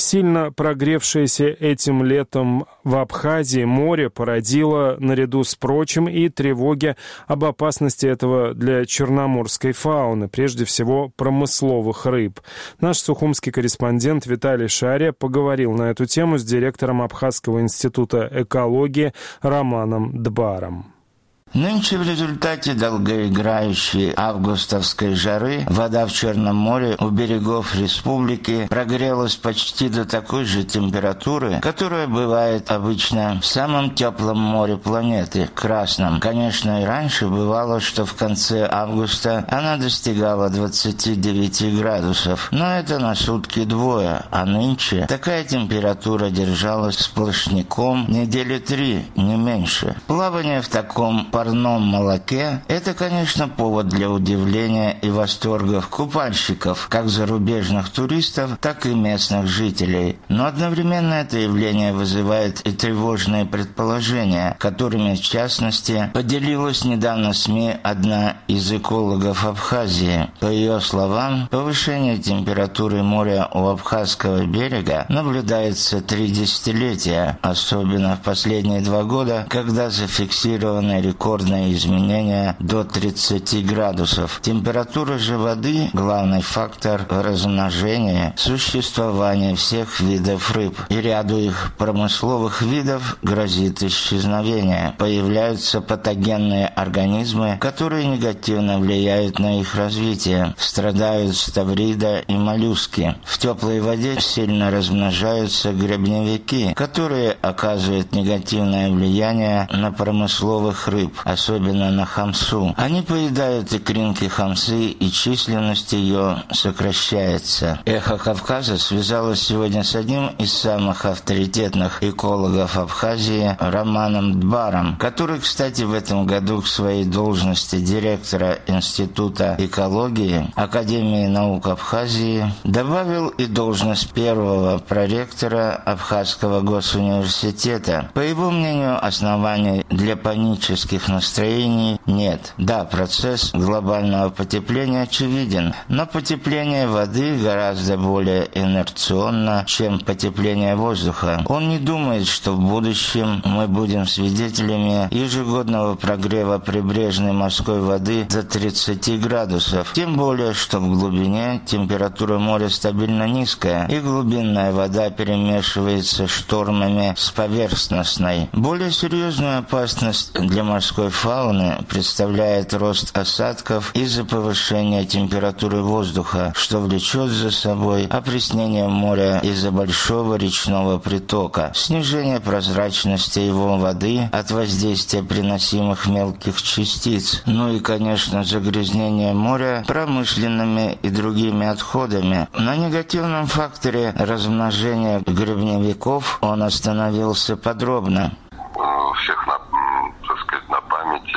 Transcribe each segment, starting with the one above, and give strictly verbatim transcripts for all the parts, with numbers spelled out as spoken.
Сильно прогревшееся этим летом в Абхазии море породило, наряду с прочим, и тревоги об опасности этого для черноморской фауны, прежде всего промысловых рыб. Наш сухумский корреспондент Виталий Шария поговорил на эту тему с директором Абхазского института экологии Романом Дбаром. Нынче в результате долгоиграющей августовской жары вода в Черном море у берегов республики прогрелась почти до такой же температуры, которая бывает обычно в самом теплом море планеты, Красном. Конечно, и раньше бывало, что в конце августа она достигала двадцати девяти градусов, но это на сутки двое, а нынче такая температура держалась сплошняком недели три, не меньше. Плавание в таком парном молоке – это, конечно, повод для удивления и восторгов купальщиков, как зарубежных туристов, так и местных жителей. Но одновременно это явление вызывает и тревожные предположения, которыми, в частности, поделилась недавно СМИ одна из экологов Абхазии. По ее словам, повышение температуры моря у Абхазского берега наблюдается три десятилетия, особенно в последние два года, когда зафиксированы рекорды изменения до тридцати градусов. Температура же воды – главный фактор размножения, существования всех видов рыб. И ряду их промысловых видов грозит исчезновение. Появляются патогенные организмы, которые негативно влияют на их развитие. Страдают ставрида и моллюски. В теплой воде сильно размножаются грибневики, которые оказывают негативное влияние на промысловых рыб, особенно на хамсу. Они поедают икринки хамсы, и численность ее сокращается. «Эхо Кавказа» связалось сегодня с одним из самых авторитетных экологов Абхазии Романом Дбаром, который, кстати, в этом году к своей должности директора Института экологии Академии наук Абхазии добавил и должность первого проректора Абхазского госуниверситета. По его мнению, оснований для панических настроений нет. Да, процесс глобального потепления очевиден, но потепление воды гораздо более инерционно, чем потепление воздуха. Он не думает, что в будущем мы будем свидетелями ежегодного прогрева прибрежной морской воды до тридцати градусов. Тем более, что в глубине температура моря стабильно низкая, и глубинная вода перемешивается штормами с поверхностной. Более серьезную опасность для морской фауны представляет рост осадков из-за повышения температуры воздуха, что влечет за собой опреснение моря из-за большого речного притока, снижение прозрачности его воды от воздействия приносимых мелких частиц, ну и, конечно, загрязнение моря промышленными и другими отходами. На негативном факторе размножения грибневиков он остановился подробно. У всех на, так сказать, на памяти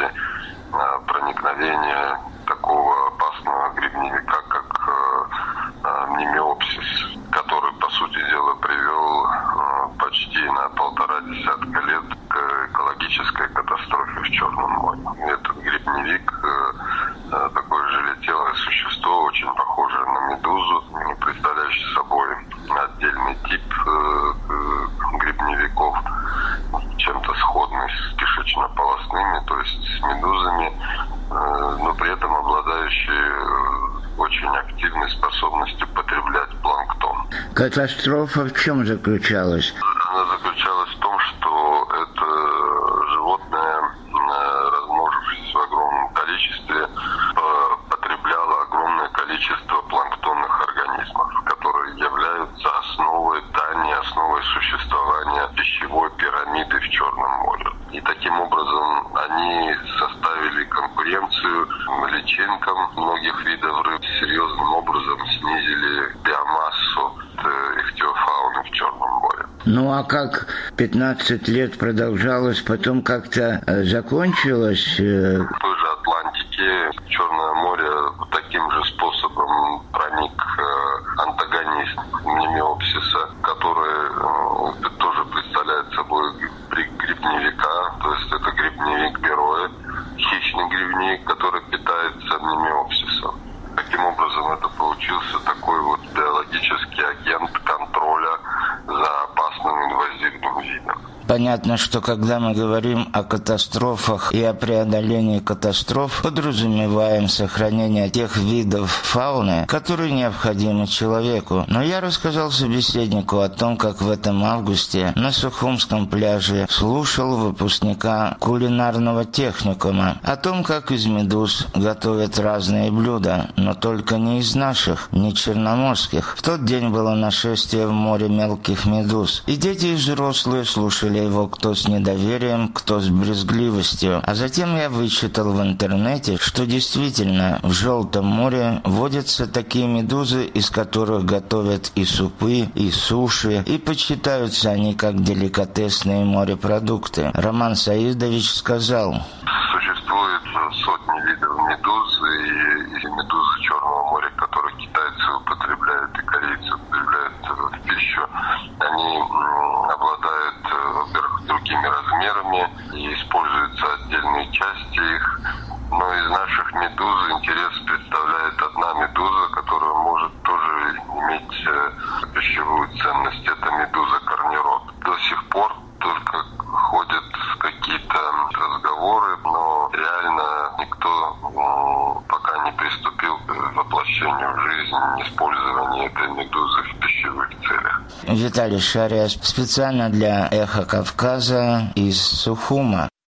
проникновение такого опасного грибневика, как мнемиопсис, который, по сути дела, привел почти на полтора десятка лет к экологической катастрофе в Черном море. Этот грибневик такое желетелое существо, очень похожее на медузу, представляющее собой отдельный тип грибневиков, чем-то сходный с кишечно-полостными, то есть с медузами, но при этом обладающий очень активной способностью потреблять планктон. Катастрофа в чем заключалась? Она заключалась в том, что это животное, размножившись в огромном количестве, потребляло огромное количество планктонных организмов, которые являются основой, да, не основой существования пищевой пирамиды в Черном море. И таким образом они составили конкуренцию личинкам многих видов рыб, серьезным образом снизили биомассу ихтиофауны в Черном море. Ну а как пятнадцать лет продолжалось, потом как-то э, закончилось? Э... В той же Атлантике, в Черное море таким же способом проник э, антагонист мнемиопсиса, который э, тоже представляет собой грибневика, то есть это грибневик бероэ, хищный грибник, который питается мнемиопсисом. Таким образом, это получился такой вот биологический агент контроля Понятно, что когда мы говорим о катастрофах и о преодолении катастроф, подразумеваем сохранение тех видов фауны, которые необходимы человеку. Но я рассказал собеседнику о том, как в этом августе на Сухумском пляже слушал выпускника кулинарного техникума о том, как из медуз готовят разные блюда, но только не из наших, не черноморских. В тот день было нашествие в море мелких медуз, и дети и взрослые слушали его кто с недоверием, кто с брезгливостью. А затем я вычитал в интернете, что действительно в Желтом море водятся такие медузы, из которых готовят и супы, и суши, и почитаются они как деликатесные морепродукты. Роман Саидович сказал: существует сотни видов медуз, и, и медузы Черного моря, которые китайцы употребляют и корейцы употребляют в пищу, они обладают, во-первых, другими размерами и используются отдельные части их. Но из наших медуз интерес представляет одна медуза, которая может тоже иметь пищевую ценность. Это медуза корнирод. До сих пор только ходят какие-то разговоры, но реально никто пока не приступил к воплощению в жизнь использования этой медузы в пищевых целях. Виталий Шария специально для «Эхо Кавказа» из Сухума.